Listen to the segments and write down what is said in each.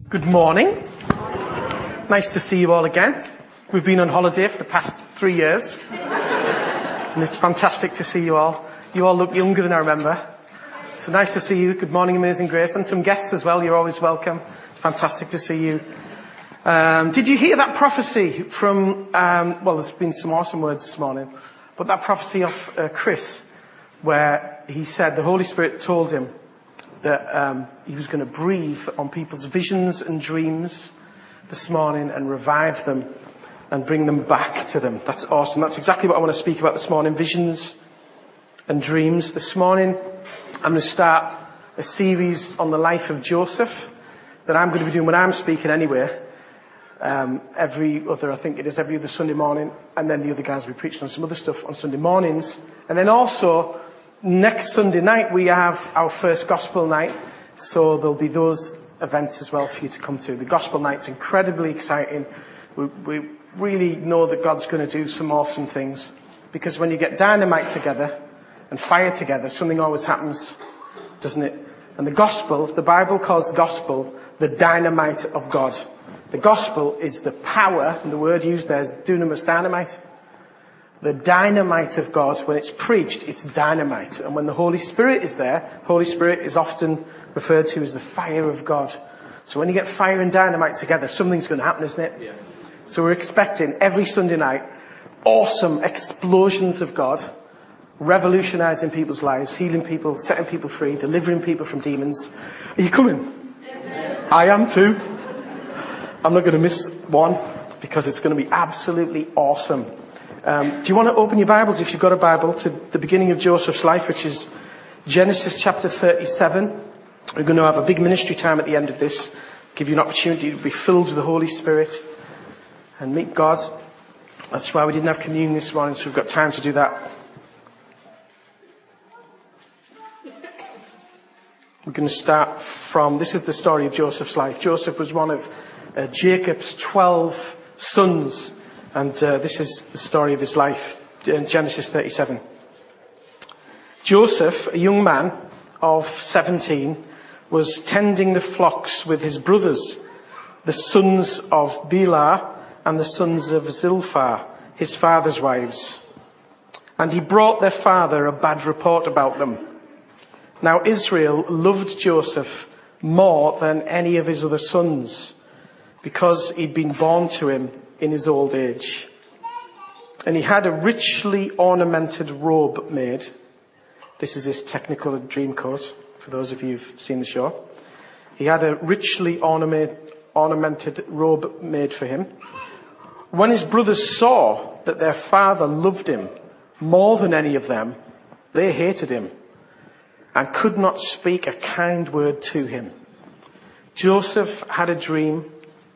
Good morning. Nice to see you all again. We've been on holiday for the past 3 years. And it's fantastic to see you all. You all look younger than I remember. It's nice to see you. Good morning, Amazing Grace. And some guests as well. You're always welcome. It's fantastic to see you. Did you hear that prophecy from, there's been some awesome words this morning, but that prophecy of Chris, where he said the Holy Spirit told him that he was going to breathe on people's visions and dreams this morning and revive them and bring them back to them. That's awesome. That's exactly what I want to speak about this morning, visions and dreams. This morning I'm going to start a series on the life of Joseph that I'm going to be doing when I'm speaking anyway. Every other Sunday morning, and then the other guys will be preaching on some other stuff on Sunday mornings. And then also next Sunday night we have our first gospel night, so there'll be those events as well for you to come to. The gospel night's incredibly exciting. We really know that God's going to do some awesome things, because when you get dynamite together and fire together, something always happens, doesn't it? And the gospel, the Bible calls the gospel the dynamite of God. The gospel is the power, and the word used there is dunamis, dynamite. The dynamite of God, when it's preached, it's dynamite. And when the Holy Spirit is there, Holy Spirit is often referred to as the fire of God. So when you get fire and dynamite together, something's going to happen, isn't it? Yeah. So we're expecting every Sunday night awesome explosions of God, revolutionizing people's lives, healing people, setting people free, delivering people from demons. Are you coming? Yeah. I am too. I'm not going to miss one, because it's going to be absolutely awesome. Do you want to open your Bibles, if you've got a Bible, to the beginning of Joseph's life, which is Genesis chapter 37. We're going to have a big ministry time at the end of this, give you an opportunity to be filled with the Holy Spirit and meet God. That's why we didn't have communion this morning, so we've got time to do that. We're going to start from, this is the story of Joseph's life. Joseph was one of Jacob's 12 sons. And this is the story of his life, Genesis 37. Joseph, a young man of 17, was tending the flocks with his brothers, the sons of Bilhah and the sons of Zilpah, his father's wives. And he brought their father a bad report about them. Now Israel loved Joseph more than any of his other sons, because he'd been born to him in his old age. And he had a richly ornamented robe made. This is his technical dream coat, for those of you who've seen the show. He had a richly ornamented robe made for him. When his brothers saw that their father loved him more than any of them, they hated him and could not speak a kind word to him. Joseph had a dream,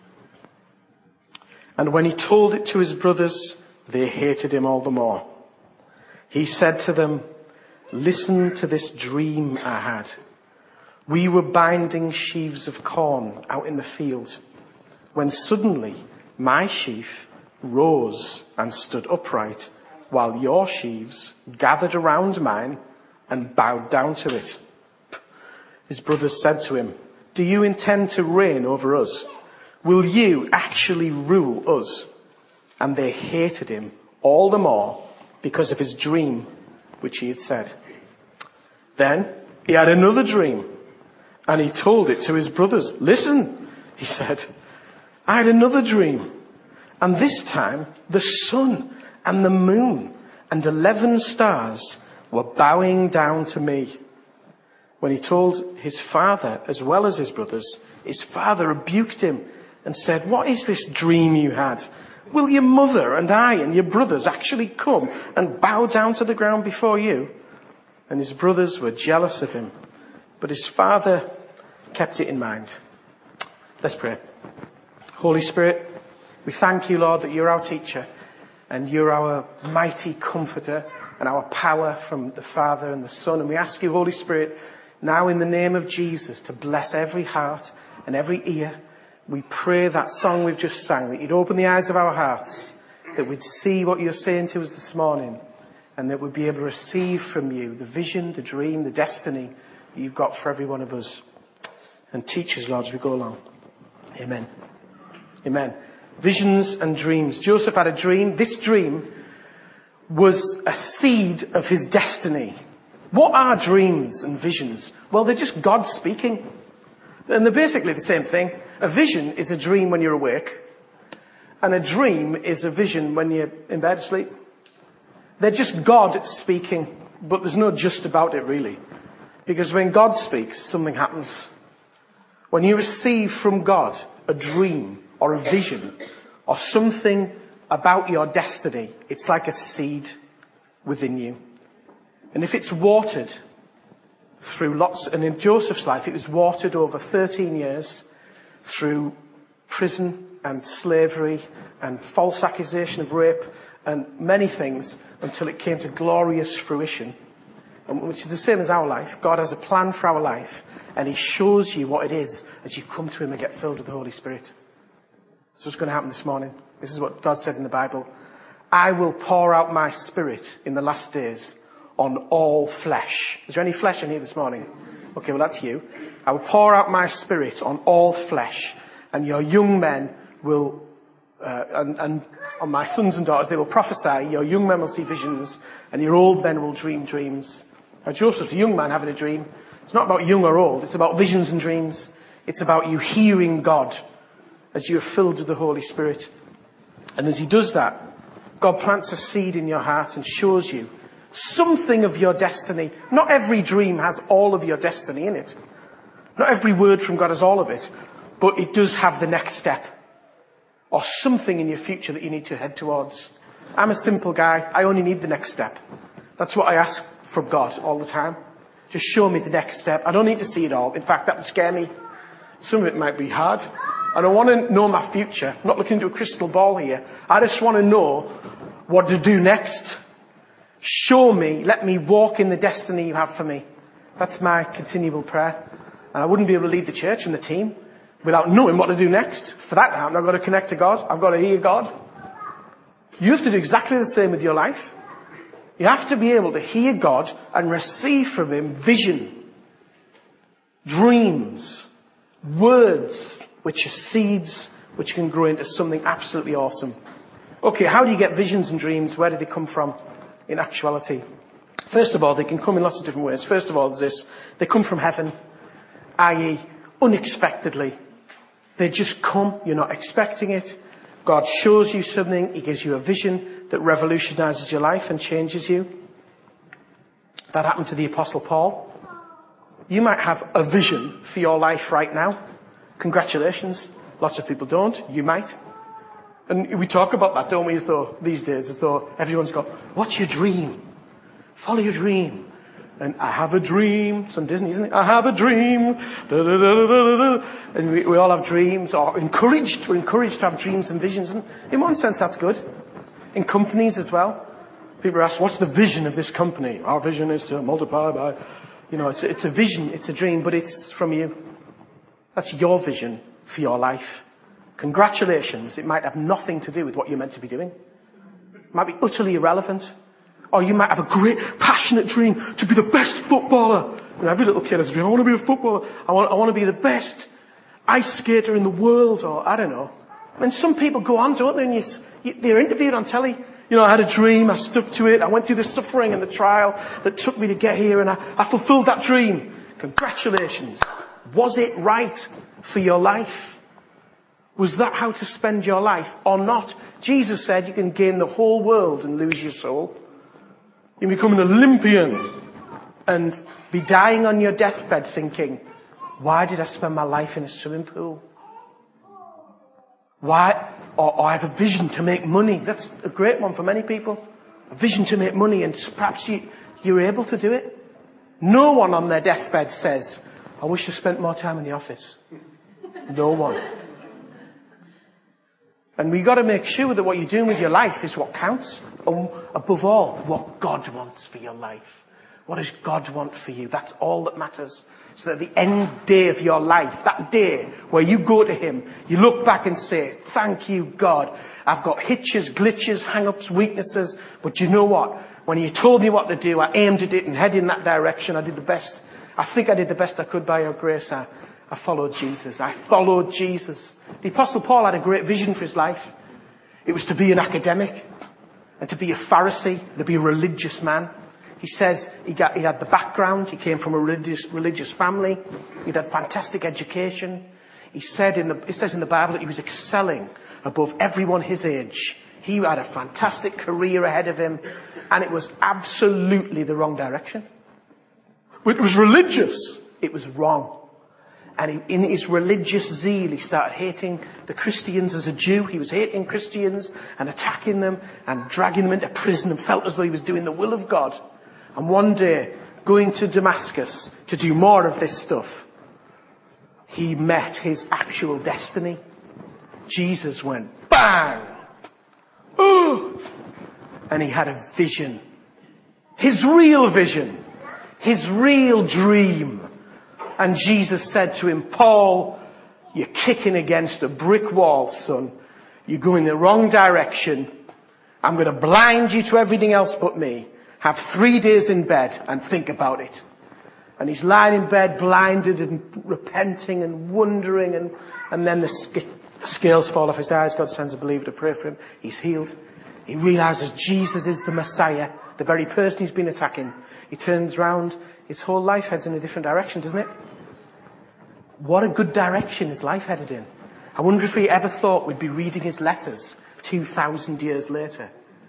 and when he told it to his brothers, they hated him all the more. He said to them, "Listen to this dream I had. We were binding sheaves of corn out in the field, when suddenly my sheaf rose and stood upright, while your sheaves gathered around mine and bowed down to it." His brothers said to him, "Do you intend to reign over us? Will you actually rule us?" And they hated him all the more because of his dream, which he had said. Then he had another dream, and he told it to his brothers. "Listen," he said, "I had another dream, and this time the sun and the moon and 11 stars were bowing down to me." When he told his father as well as his brothers, his father rebuked him and said, "What is this dream you had? Will your mother and I and your brothers actually come and bow down to the ground before you?" And his brothers were jealous of him, but his father kept it in mind. Let's pray. Holy Spirit, we thank you, Lord, that you're our teacher and you're our mighty comforter and our power from the Father and the Son. And we ask you, Holy Spirit, now in the name of Jesus, to bless every heart and every ear. We pray that song we've just sang, that you'd open the eyes of our hearts, that we'd see what you're saying to us this morning, and that we'd be able to receive from you the vision, the dream, the destiny that you've got for every one of us. And teach us, Lord, as we go along. Amen. Amen. Visions and dreams. Joseph had a dream. This dream was a seed of his destiny. What are dreams and visions? Well, they're just God speaking. And they're basically the same thing. A vision is a dream when you're awake. And a dream is a vision when you're in bed asleep. They're just God speaking. But there's no just about it, really. Because when God speaks, something happens. When you receive from God a dream or a vision or something about your destiny, it's like a seed within you. And if it's watered through lots, and in Joseph's life it was watered over 13 years through prison and slavery and false accusation of rape and many things until it came to glorious fruition, and which is the same as our life. God has a plan for our life, and he shows you what it is as you come to him and get filled with the Holy Spirit. That's what's going to happen this morning. This is what God said in the Bible. I will pour out my spirit in the last days on all flesh. Is there any flesh in here this morning? Okay, well that's you. I will pour out my spirit on all flesh, and your young men will, and on my sons and daughters, they will prophesy. Your young men will see visions, and your old men will dream dreams. Now Joseph's a young man having a dream. It's not about young or old. It's about visions and dreams. It's about you hearing God as you are filled with the Holy Spirit. And as he does that, God plants a seed in your heart and shows you something of your destiny. Not every dream has all of your destiny in it. Not every word from God has all of it. But it does have the next step. Or something in your future that you need to head towards. I'm a simple guy. I only need the next step. That's what I ask from God all the time. Just show me the next step. I don't need to see it all. In fact, that would scare me. Some of it might be hard. I don't want to know my future. I'm not looking into a crystal ball here. I just want to know what to do next. Show me. Let me walk in the destiny you have for me. That's my continual prayer. And I wouldn't be able to lead the church and the team without knowing what to do next. For that, I've got to connect to God. I've got to hear God. You have to do exactly the same with your life. You have to be able to hear God and receive from him vision, dreams, words, which are seeds which can grow into something absolutely awesome. Okay, how do you get visions and dreams? Where do they come from in actuality? First of all, they can come in lots of different ways. First of all, there's this. They come from heaven, i.e. unexpectedly. They just come. You're not expecting it. God shows you something. He gives you a vision that revolutionizes your life and changes you. That happened to the Apostle Paul. You might have a vision for your life right now. Congratulations. Lots of people don't. You might. And we talk about that, don't we, as though these days, as though everyone's got, what's your dream? Follow your dream. And I have a dream. It's on Disney, isn't it? I have a dream. Da, da, da, da, da, da. And we all have dreams, or encouraged. We're encouraged to have dreams and visions. And in one sense, that's good. In companies as well. People ask, what's the vision of this company? Our vision is to multiply by, it's a vision, it's a dream, but it's from you. That's your vision for your life. Congratulations. It might have nothing to do with what you're meant to be doing. It might be utterly irrelevant. Or you might have a great, passionate dream to be the best footballer. And every little kid has a dream. I want to be a footballer. I want to be the best ice skater in the world. Or, I don't know. I mean, some people go on, don't they? And they're interviewed on telly. I had a dream. I stuck to it. I went through the suffering and the trial that took me to get here. And I fulfilled that dream. Congratulations. Was it right for your life? Was that how to spend your life or not? Jesus said you can gain the whole world and lose your soul. You can become an Olympian and be dying on your deathbed thinking, why did I spend my life in a swimming pool? Why? Or I have a vision to make money. That's a great one for many people. A vision to make money, and perhaps you're able to do it. No one on their deathbed says, I wish I spent more time in the office. No one. And we've got to make sure that what you're doing with your life is what counts. Above all, what God wants for your life. What does God want for you? That's all that matters. So that the end day of your life, that day where you go to him, you look back and say, thank you, God. I've got hitches, glitches, hang-ups, weaknesses. But you know what? When you told me what to do, I aimed at it and headed in that direction. I did the best. I think I did the best I could by your grace. I followed Jesus. I followed Jesus. The Apostle Paul had a great vision for his life. It was to be an academic and to be a Pharisee, to be a religious man. He says he had the background. He came from a religious family. He'd had fantastic education. It says in the Bible that he was excelling above everyone his age. He had a fantastic career ahead of him, and it was absolutely the wrong direction. It was religious. It was wrong. And in his religious zeal, he started hating the Christians as a Jew. He was hating Christians and attacking them and dragging them into prison, and felt as though he was doing the will of God. And one day, going to Damascus to do more of this stuff, he met his actual destiny. Jesus went, bang! Oh! And he had a vision. His real vision. His real dream. And Jesus said to him, Paul, you're kicking against a brick wall, son. You're going the wrong direction. I'm going to blind you to everything else but me. Have 3 days in bed and think about it. And he's lying in bed, blinded and repenting and wondering. And then the scales fall off his eyes. God sends a believer to pray for him. He's healed. He realizes Jesus is the Messiah, the very person he's been attacking. He turns round. His whole life heads in a different direction, doesn't it? What a good direction his life headed in. I wonder if he ever thought we'd be reading his letters 2,000 years later.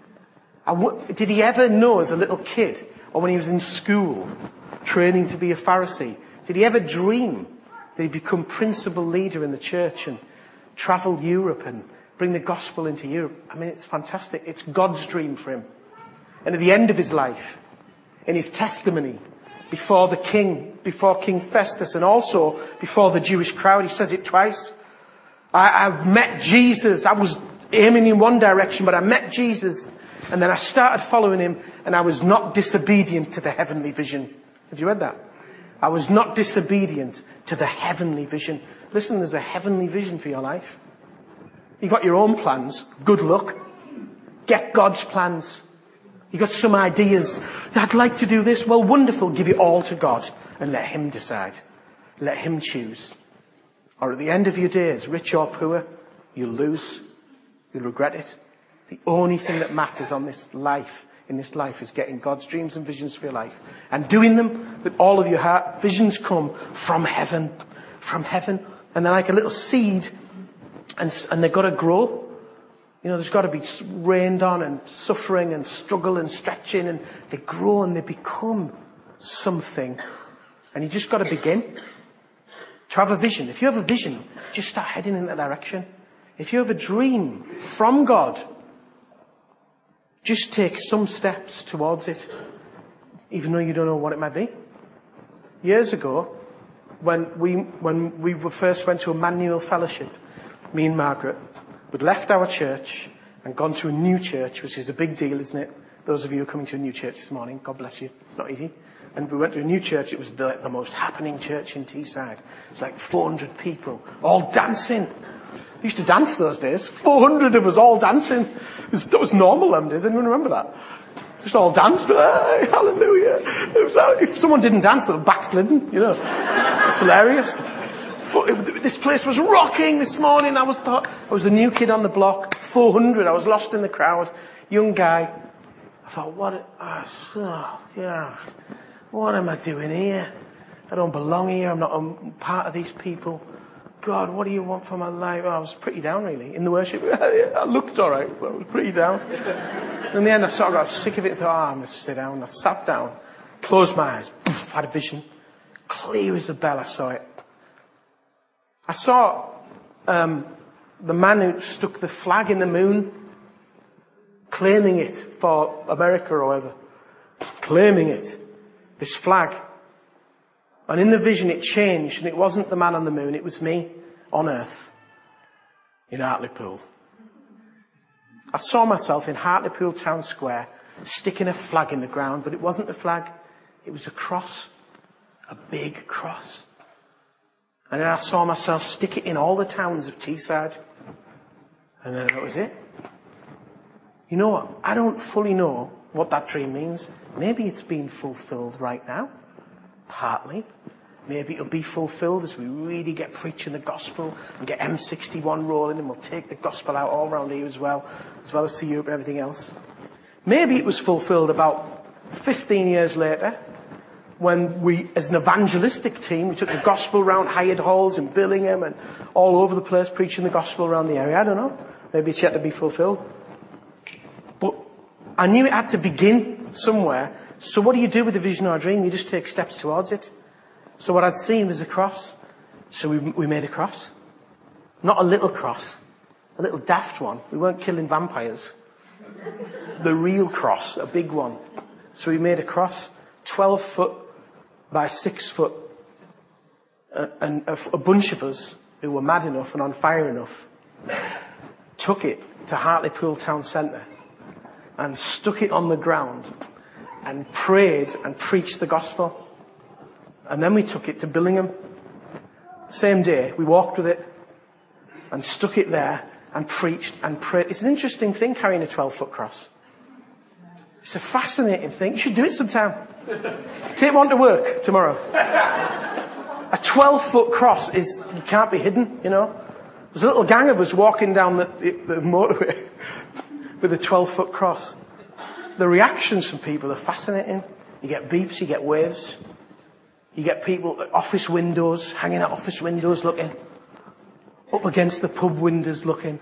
Did he ever know as a little kid, or when he was in school, training to be a Pharisee, did he ever dream that he'd become principal leader in the church and travel Europe and bring the gospel into Europe? I mean, it's fantastic. It's God's dream for him. And at the end of his life, in his testimony, before King Festus, and also before the Jewish crowd, he says it twice. I met Jesus. I was aiming in one direction, but I met Jesus. And then I started following him, and I was not disobedient to the heavenly vision. Have you read that? I was not disobedient to the heavenly vision. Listen, there's a heavenly vision for your life. You've got your own plans. Good luck. Get God's plans. You've got some ideas. I'd like to do this. Well, wonderful. Give it all to God and let him decide. Let him choose. Or at the end of your days, rich or poor, you'll lose. You'll regret it. The only thing that matters in this life is getting God's dreams and visions for your life. And doing them with all of your heart. Visions come from heaven. From heaven. And they're like a little seed. And they've got to grow. You know, there's got to be rained on and suffering and struggle and stretching. And they grow and they become something. And you just got to begin. To have a vision. If you have a vision, just start heading in that direction. If you have a dream from God, just take some steps towards it, even though you don't know what it might be. Years ago, when we first went to Emmanuel Fellowship, me and Margaret, we'd left our church and gone to a new church, which is a big deal, isn't it? Those of you who are coming to a new church this morning, God bless you. It's not easy. And we went to a new church. It was the most happening church in Teesside. It was like 400 people, all dancing. They used to dance those days. 400 of us all dancing. That was normal them days. Anyone remember that? Just all danced. Hey, hallelujah. If someone didn't dance, they were backslidden. You know, it's hilarious. This place was rocking this morning. I was the new kid on the block. 400. I was lost in the crowd. Young guy. I thought, what am I doing here? I don't belong here. I'm not a part of these people. God, what do you want for my life? I was pretty down, really, in the worship. I looked all right, but I was pretty down. And in the end, I sort of got sick of it and thought, I'm going to sit down. I sat down, closed my eyes, had a vision. Clear as a bell, I saw it. I saw the man who stuck the flag in the moon, claiming it for America or whatever. Claiming it. This flag. And in the vision it changed, and it wasn't the man on the moon, it was me on earth in Hartlepool. I saw myself in Hartlepool town square sticking a flag in the ground, but it wasn't a flag, it was a cross. A big cross. And then I saw myself stick it in all the towns of Teesside. And then that was it. You know what? I don't fully know what that dream means. Maybe it's being fulfilled right now. Partly. Maybe it'll be fulfilled as we really get preaching the gospel and get M61 rolling, and we'll take the gospel out all around here as well as to Europe and everything else. Maybe it was fulfilled about 15 years later, when we, as an evangelistic team, we took the gospel around Hired Halls in Billingham and all over the place, preaching the gospel around the area. I don't know. Maybe it's yet to be fulfilled. But I knew it had to begin somewhere. So what do you do with a vision or a dream? You just take steps towards it. So what I'd seen was a cross. So we made a cross. Not a little cross. A little daft one. We weren't killing vampires. The real cross. A big one. So we made a cross. 12 foot by 6 foot. And a bunch of us who were mad enough and on fire enough took it to Hartlepool town centre and stuck it on the ground and prayed and preached the gospel. And then we took it to Billingham. Same day, we walked with it and stuck it there and preached and prayed. It's an interesting thing, carrying a 12-foot cross. It's a fascinating thing. You should do it sometime. Take one to work tomorrow. A 12-foot cross it can't be hidden, you know. There's a little gang of us walking down the motorway with a 12-foot cross. The reactions from people are fascinating. You get beeps, you get waves. You get people at office windows, hanging at office windows looking. Up against the pub windows looking.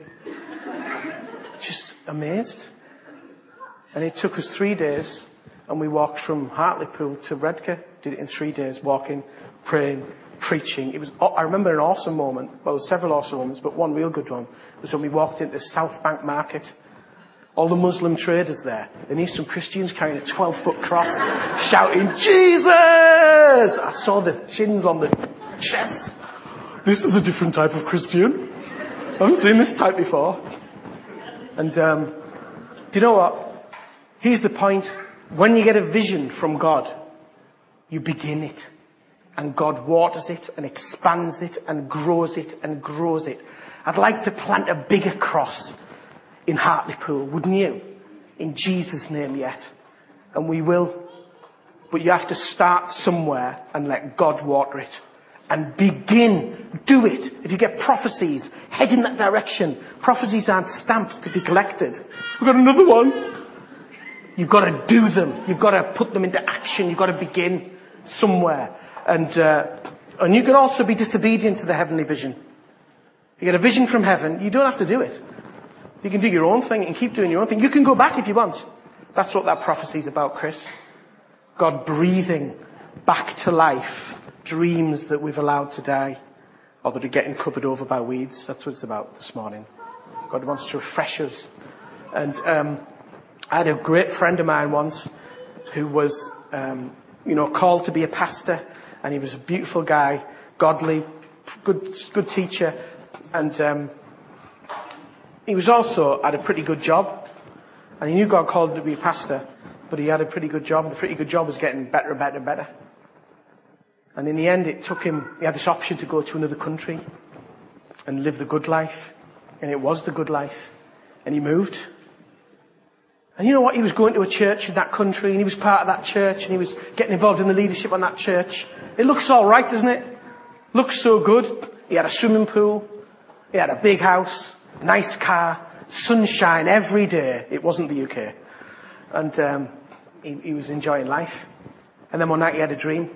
Just amazed. And it took us 3 days, and we walked from Hartlepool to Redcar. Did it in 3 days, walking, praying, preaching. I remember an awesome moment. Well, there were several awesome moments, but one real good one was when we walked into South Bank Market. All the Muslim traders there. They need some Christians carrying a 12-foot cross, shouting, Jesus! I saw the chins on the chest. This is a different type of Christian. I haven't seen this type before. And do you know what? Here's the point. When you get a vision from God, you begin it. And God waters it and expands it and grows it and grows it. I'd like to plant a bigger cross in Hartlepool, wouldn't you? In Jesus' name yet. And we will. But you have to start somewhere and let God water it. And begin. Do it. If you get prophecies, head in that direction. Prophecies aren't stamps to be collected. We've got another one. You've got to do them. You've got to put them into action. You've got to begin somewhere. And you can also be disobedient to the heavenly vision. You get a vision from heaven, you don't have to do it. You can do your own thing and keep doing your own thing. You can go back if you want. That's what that prophecy's about, Chris. God breathing back to life dreams that we've allowed to die or that are getting covered over by weeds. That's what it's about this morning. God wants to refresh us. And I had a great friend of mine once who was, called to be a pastor, and he was a beautiful guy, godly, good teacher, and he was also had a pretty good job, and he knew God called him to be a pastor, but he had a pretty good job, and the pretty good job was getting better and better and better. And in the end, he had this option to go to another country and live the good life, and it was the good life, and he moved. And you know what? He was going to a church in that country, and he was part of that church, and he was getting involved in the leadership on that church. It looks all right, doesn't it? Looks so good. He had a swimming pool. He had a big house, nice car, sunshine every day. It wasn't the UK. And he was enjoying life. And then one night he had a dream.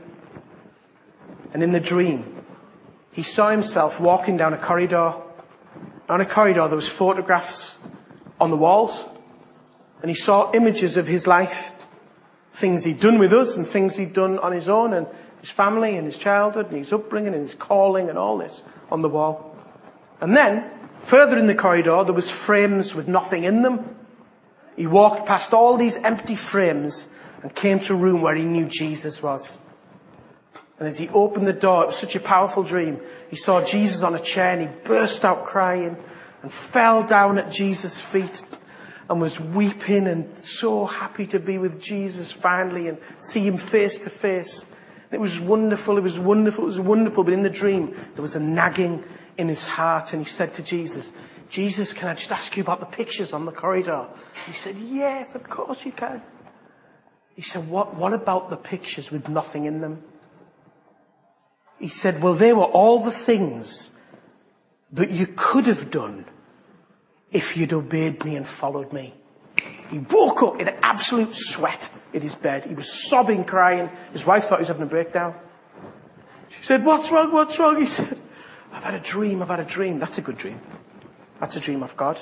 And in the dream, he saw himself walking down a corridor. On a corridor, there was photographs on the walls. And he saw images of his life, things he'd done with us and things he'd done on his own and his family and his childhood and his upbringing and his calling and all this on the wall. And then, further in the corridor, there was frames with nothing in them. He walked past all these empty frames and came to a room where he knew Jesus was. And as he opened the door, it was such a powerful dream. He saw Jesus on a chair and he burst out crying and fell down at Jesus' feet and was weeping and so happy to be with Jesus finally and see him face to face. It was wonderful, it was wonderful, it was wonderful. But in the dream, there was a nagging in his heart, and he said to Jesus, Jesus, can I just ask you about the pictures on the corridor? He said, yes, of course you can. He said, what about the pictures with nothing in them? He said, well, they were all the things that you could have done if you'd obeyed me and followed me. He woke up in an absolute sweat in his bed. He was sobbing, crying. His wife thought he was having a breakdown. She said, what's wrong, what's wrong? He said, I've had a dream. That's a good dream. That's a dream of God.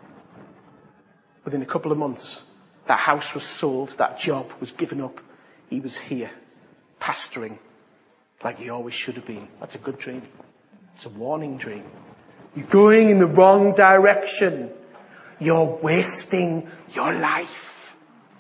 Within a couple of months, that house was sold, that job was given up. He was here, pastoring, like he always should have been. That's a good dream. It's a warning dream. You're going in the wrong direction. You're wasting your life.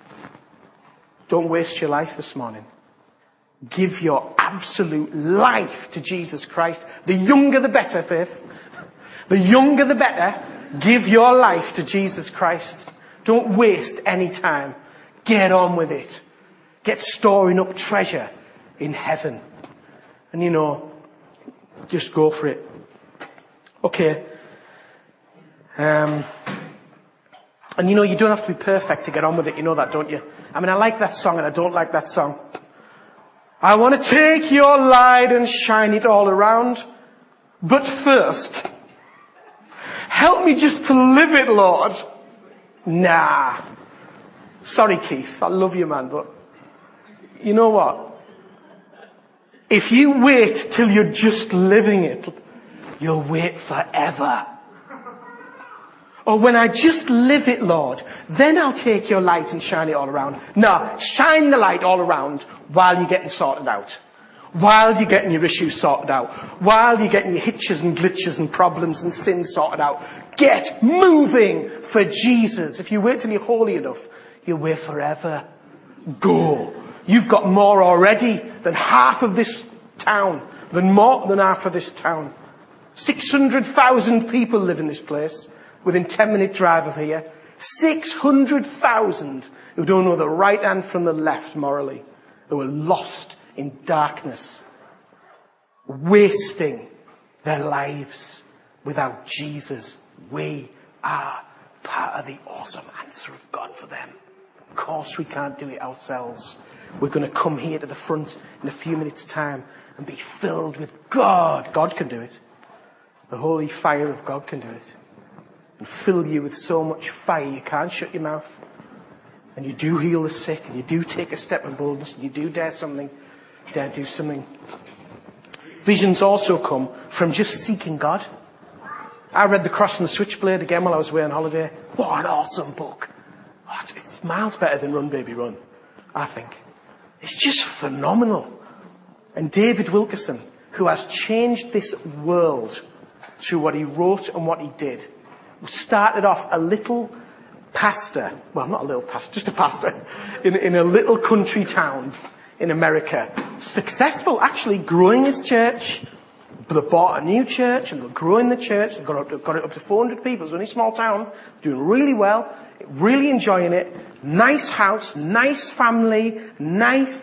Don't waste your life this morning. Give your absolute life to Jesus Christ. The younger the better, Faith. The younger the better. Give your life to Jesus Christ. Don't waste any time. Get on with it. Get storing up treasure in heaven. And just go for it. Okay. And you don't have to be perfect to get on with it. You know that, don't you? I mean, I like that song and I don't like that song. I want to take your light and shine it all around. But first, help me just to live it, Lord. Nah. Sorry, Keith. I love you, man, but you know what? If you wait till you're just living it, you'll wait forever. Or when I just live it, Lord, then I'll take your light and shine it all around. No, shine the light all around while you're getting sorted out. While you're getting your issues sorted out. While you're getting your hitches and glitches and problems and sins sorted out. Get moving for Jesus. If you wait till you're holy enough, you'll wait forever. Go. You've got more already than half of this town. More than half of this town. 600,000 people live in this place. Within 10-minute drive of here. 600,000 who don't know the right hand from the left morally. Who are lost in darkness. Wasting their lives without Jesus. We are part of the awesome answer of God for them. Of course we can't do it ourselves. We're going to come here to the front in a few minutes' time and be filled with God. God can do it. The holy fire of God can do it. And fill you with so much fire you can't shut your mouth. And you do heal the sick, and you do take a step of boldness, and you do dare do something. Visions also come from just seeking God. I read The Cross and the Switchblade again while I was away on holiday. What an awesome book. It's miles better than Run Baby Run, I think. It's just phenomenal. And David Wilkerson, who has changed this world through what he wrote and what he did, started off a little pastor, well, not a little pastor, just a pastor, in a little country town in America. Successful, actually, growing his church. They bought a new church and they're growing the church. They've got it up to 400 people. It's only a small town. Doing really well. Really enjoying it. Nice house. Nice family. Nice.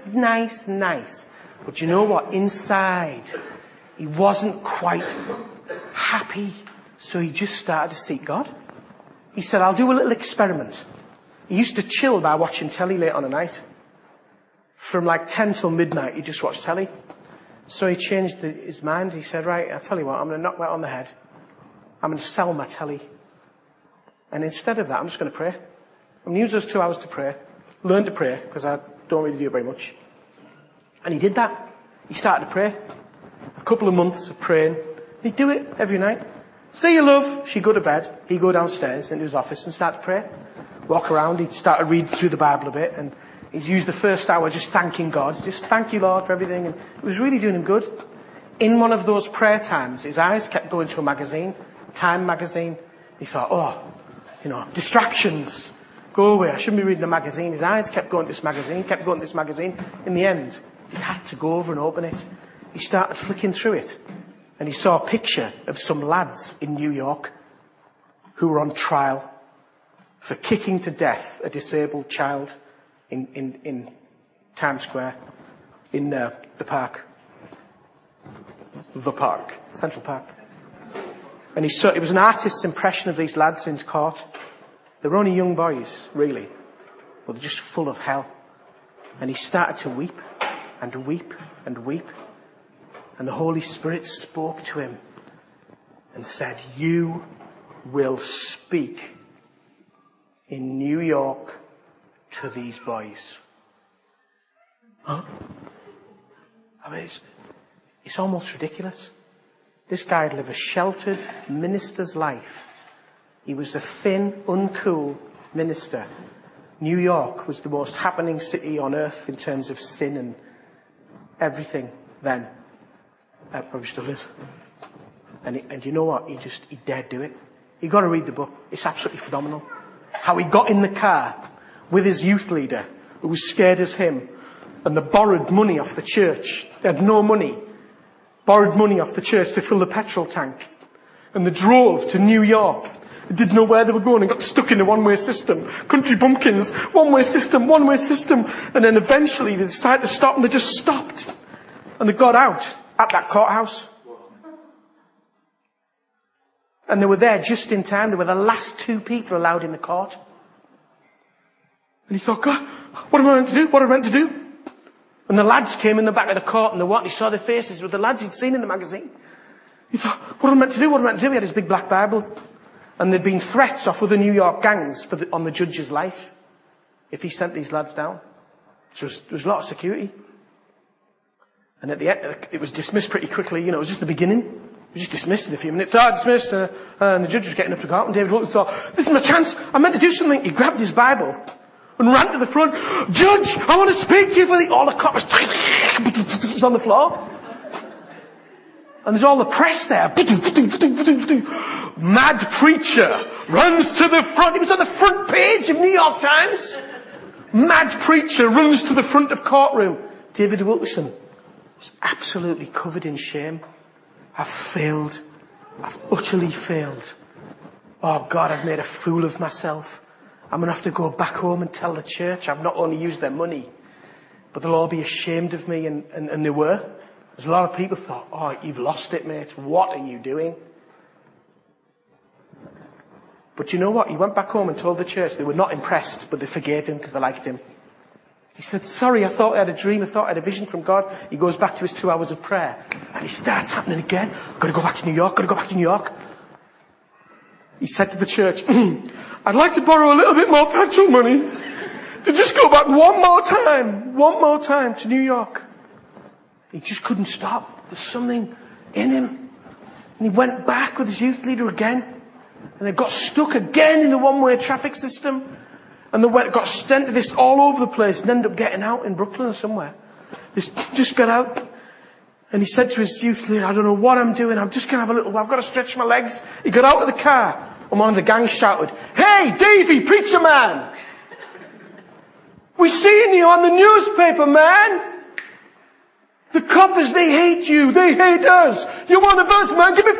But you know what? Inside, he wasn't quite happy. So he just started to seek God. He said, I'll do a little experiment. He used to chill by watching telly late on a night. From like 10 till midnight, he just watched telly. So he changed his mind. He said, right, I'll tell you what, I'm going to knock that on the head. I'm going to sell my telly. And instead of that, I'm just going to pray. I'm going to use those 2 hours to pray. Learn to pray, because I don't really do it very much. And he did that. He started to pray. A couple of months of praying. He'd do it every night. Say your love. She'd go to bed. He'd go downstairs into his office and start to pray. Walk around. He'd start to read through the Bible a bit. And he'd use the first hour just thanking God. Just thank you, Lord, for everything. And it was really doing him good. In one of those prayer times, his eyes kept going to a magazine. Time magazine. He thought, distractions. Go away. I shouldn't be reading a magazine. His eyes kept going to this magazine. Kept going to this magazine. In the end, he had to go over and open it. He started flicking through it. And he saw a picture of some lads in New York who were on trial for kicking to death a disabled child in Times Square, in the park. The park. Central Park. And it was an artist's impression of these lads in court. They were only young boys, really. But they're just full of hell. And he started to weep and weep and weep. And the Holy Spirit spoke to him and said, you will speak in New York to these boys. Huh? I mean, it's almost ridiculous. This guy had lived a sheltered minister's life. He was a thin, uncool minister. New York was the most happening city on earth in terms of sin and everything then. Probably still is. And you know what? He dared do it. You got to read the book. It's absolutely phenomenal. How he got in the car with his youth leader, who was scared as him, and they borrowed money off the church. They had no money. Borrowed money off the church to fill the petrol tank. And they drove to New York. They didn't know where they were going and got stuck in a one-way system. Country bumpkins, one-way system. And then eventually they decided to stop, and they just stopped. And they got out at that courthouse. And they were there just in time. They were the last two people allowed in the court. And he thought, God, what am I meant to do? What am I meant to do? And the lads came in the back of the court, and he saw their faces with the lads he'd seen in the magazine. He thought, what am I meant to do? What am I meant to do? He had his big black Bible. And there'd been threats off other New York gangs on the judge's life if he sent these lads down. So there was a lot of security. And at the end, it was dismissed pretty quickly. It was just the beginning. It was just dismissed in a few minutes. Dismissed. And the judge was getting up to go out, and David looked and thought, this is my chance. I'm meant to do something. He grabbed his Bible and ran to the front. Judge, I want to speak to you for all the cops was on the floor. And there's all the press there. Mad preacher runs to the front. He was on the front page of New York Times. Mad preacher runs to the front of courtroom. David Wilkerson was absolutely covered in shame. I've failed. I've utterly failed. Oh God, I've made a fool of myself. I'm going to have to go back home and tell the church I've not only used their money, but they'll all be ashamed of me. And they were. There's a lot of people thought, oh, you've lost it, mate. What are you doing? But you know what? He went back home and told the church they were not impressed, but they forgave him because they liked him. He said, sorry, I thought I had a dream. I thought I had a vision from God. He goes back to his 2 hours of prayer. And it starts happening again. Got to go back to New York. He said to the church, I'd like to borrow a little bit more petrol money to just go back one more time to New York. He just couldn't stop. There's something in him. And he went back with his youth leader again. And they got stuck again in the one-way traffic system. And they got sent to this all over the place and ended up getting out in Brooklyn or somewhere. They just got out. And he said to his youth leader, I don't know what I'm doing. I'm just going to have a little while. I've got to stretch my legs. He got out of the car. And one of the gang shouted, hey, Davey, preacher man. We're seeing you on the newspaper, man. The coppers, they hate you. They hate us. You're one of us, man. Give me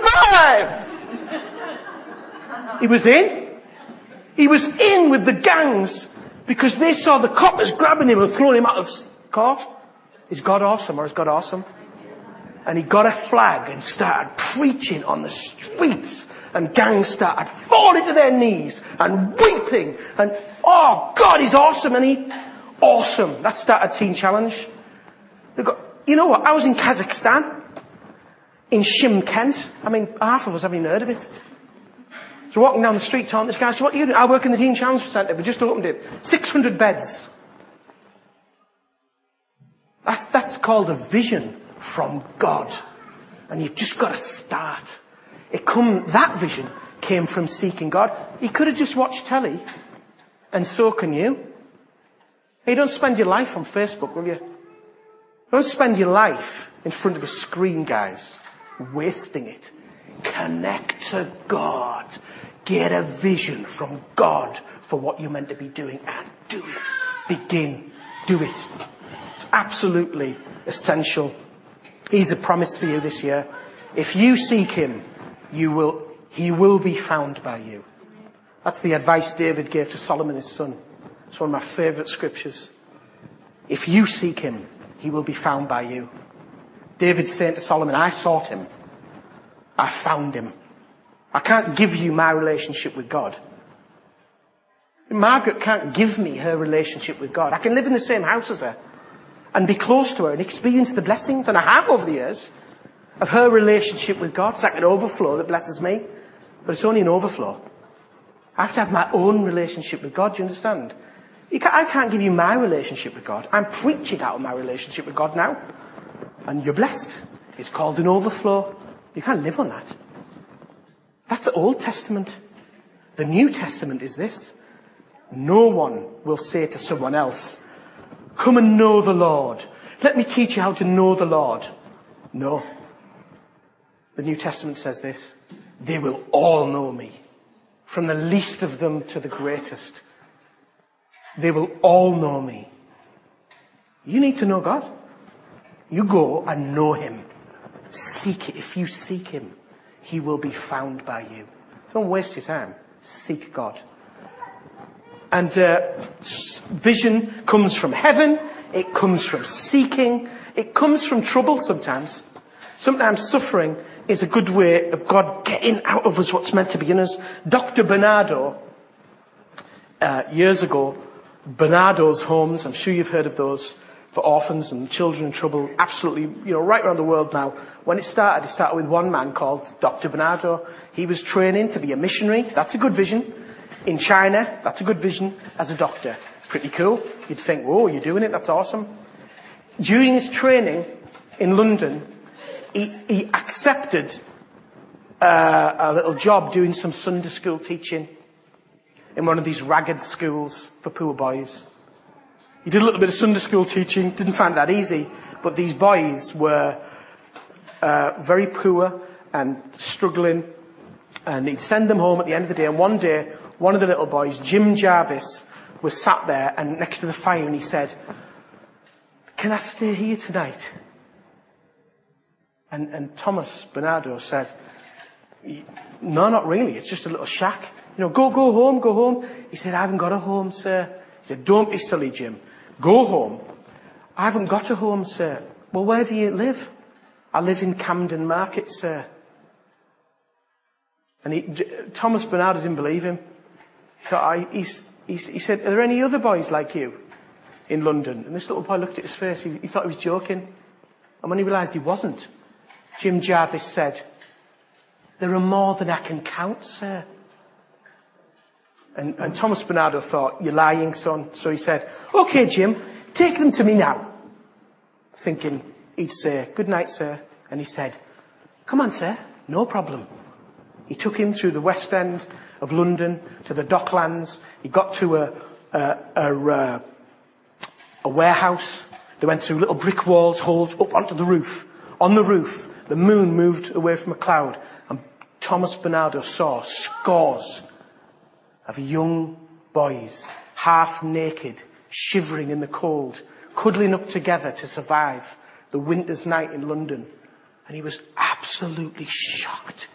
5. He was in. He was in with the gangs because they saw the coppers grabbing him and throwing him out of court. Is God awesome or is God awesome? And he got a flag and started preaching on the streets. And gangs started falling to their knees and weeping. And, oh, God, he's awesome. And awesome. That started Teen Challenge. You know what? I was in Kazakhstan. In Shymkent. I mean, half of us haven't even heard of it. So walking down the street, telling this guy, so what are you doing? I work in the Teen Challenge Centre. We just opened it. 600 beds. That's called a vision from God. And you've just got to start. That vision came from seeking God. You could have just watched telly. And so can you. Hey, don't spend your life on Facebook, will you? Don't spend your life in front of a screen, guys. Wasting it. Connect to God. Get a vision from God for what you're meant to be doing and do it. Begin. Do it. It's absolutely essential. He's a promise for you this year. If you seek him, he will be found by you. That's the advice David gave to Solomon, his son. It's one of my favourite scriptures. If you seek him, he will be found by you. David's saying to Solomon, I sought him. I found him. I can't give you my relationship with God. Margaret can't give me her relationship with God. I can live in the same house as her and be close to her and experience the blessings, and I have over the years. of her relationship with God. It's like an overflow that blesses me, but it's only an overflow. I have to have my own relationship with God, do you understand? I can't give you my relationship with God. I'm preaching out of my relationship with God now. And you're blessed. It's called an overflow. You can't live on that. That's the Old Testament. The New Testament is this. No one will say to someone else, come and know the Lord. Let me teach you how to know the Lord. No. The New Testament says this. They will all know me. From the least of them to the greatest. They will all know me. You need to know God. You go and know Him. Seek it. If you seek Him, He will be found by you. Don't waste your time. Seek God. And vision comes from heaven. It comes from seeking. It comes from trouble sometimes. Sometimes suffering is a good way of God getting out of us what's meant to be in us. Dr. Bernardo, years ago, Bernardo's homes, I'm sure you've heard of those, for orphans and children in trouble, absolutely, right around the world now. When it started with one man called Dr. Bernardo. He was training to be a missionary. That's a good vision. In China, that's a good vision as a doctor. Pretty cool. You'd think, whoa, you're doing it, that's awesome. During his training in London, he accepted a little job doing some Sunday school teaching in one of these ragged schools for poor boys. He did a little bit of Sunday school teaching, didn't find that easy, but these boys were very poor and struggling, and he'd send them home at the end of the day. And one day, one of the little boys, Jim Jarvis, was sat there and next to the fire, and he said, "Can I stay here tonight?" And Thomas Bernardo said, "No, not really. It's just a little shack. Go home. He said, "I haven't got a home, sir." He said, "Don't be silly, Jim. Go home." "I haven't got a home, sir." "Well, where do you live?" "I live in Camden Market, sir." And Thomas Bernardo didn't believe him. He said, "Are there any other boys like you in London?" And this little boy looked at his face. He thought he was joking. And when he realised he wasn't, Jim Jarvis said, "There are more than I can count, sir." And Thomas Bernardo thought, "You're lying, son." So he said, "Okay, Jim, take them to me now." Thinking he'd say, "Good night, sir." And he said, "Come on, sir, no problem." He took him through the West End of London to the Docklands. He got to a warehouse. They went through little brick walls, holes up onto the roof. On the roof, the moon moved away from a cloud, and Thomas Bernardo saw scores of young boys, half naked, shivering in the cold, cuddling up together to survive the winter's night in London. And he was absolutely shocked.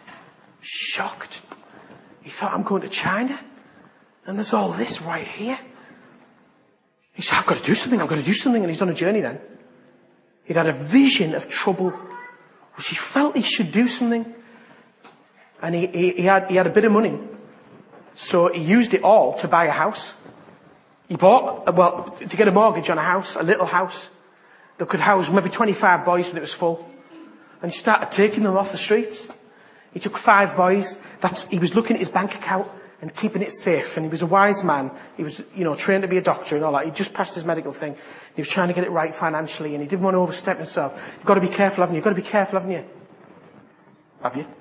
He thought, I'm going to China, and there's all this right here. He said, I've got to do something. And he's on a journey then. He'd had a vision of trouble, which he felt he should do something. And he had a bit of money. So he used it all to buy a house. He bought, to get a mortgage on a house, a little house that could house maybe 25 boys when it was full. And he started taking them off the streets. He took 5 boys. He was looking at his bank account and keeping it safe. And he was a wise man. He was, trained to be a doctor and all that. He just passed his medical thing. He was trying to get it right financially, and he didn't want to overstep himself. You've got to be careful, haven't you? Have you?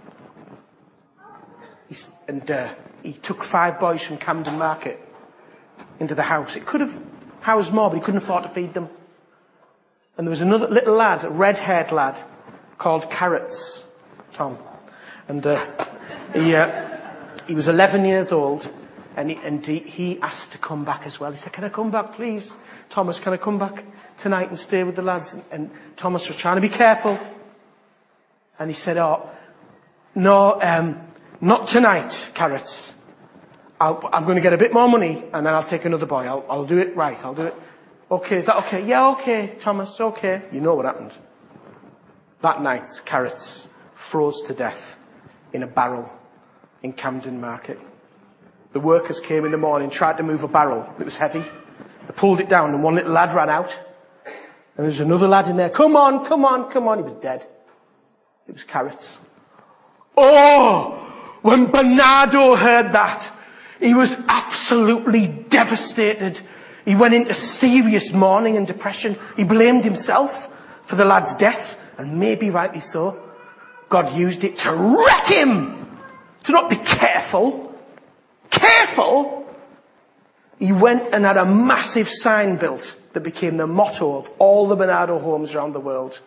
He took 5 boys from Camden Market into the house. It could have housed more, but he couldn't afford to feed them. And there was another little lad, a red-haired lad, called Carrots, Tom. And he was 11 years old, and he asked to come back as well. He said, "Can I come back, please? Thomas, can I come back tonight and stay with the lads?" And Thomas was trying to be careful. And he said, "Oh, no, not tonight, Carrots. I'm going to get a bit more money, and then I'll take another boy. I'll do it right. I'll do it." "Okay, is that okay?" "Yeah, okay, Thomas, okay." You know what happened. That night, Carrots froze to death in a barrel in Camden Market. The workers came in the morning, tried to move a barrel. It was heavy. They pulled it down, and one little lad ran out. And there was another lad in there. Come on. He was dead. It was carrots. Oh! When Bernardo heard that, he was absolutely devastated. He went into serious mourning and depression. He blamed himself for the lad's death, and maybe rightly so. God used it to wreck him. To not be careful. Careful! He went and had a massive sign built that became the motto of all the Bernardo homes around the world.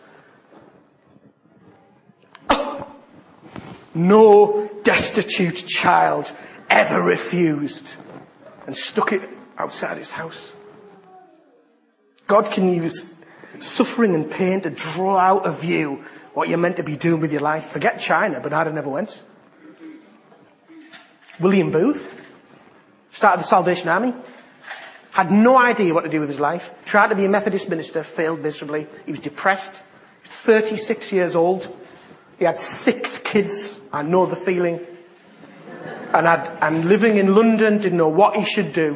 No destitute child ever refused, and stuck it outside his house. God can use suffering and pain to draw out of you what you're meant to be doing with your life. Forget China, Bernardo never went. William Booth started the Salvation Army. Had no idea what to do with his life. Tried to be a Methodist minister, failed miserably. He was depressed. He was 36 years old. He had 6 kids. I know the feeling. And living in London, didn't know what he should do.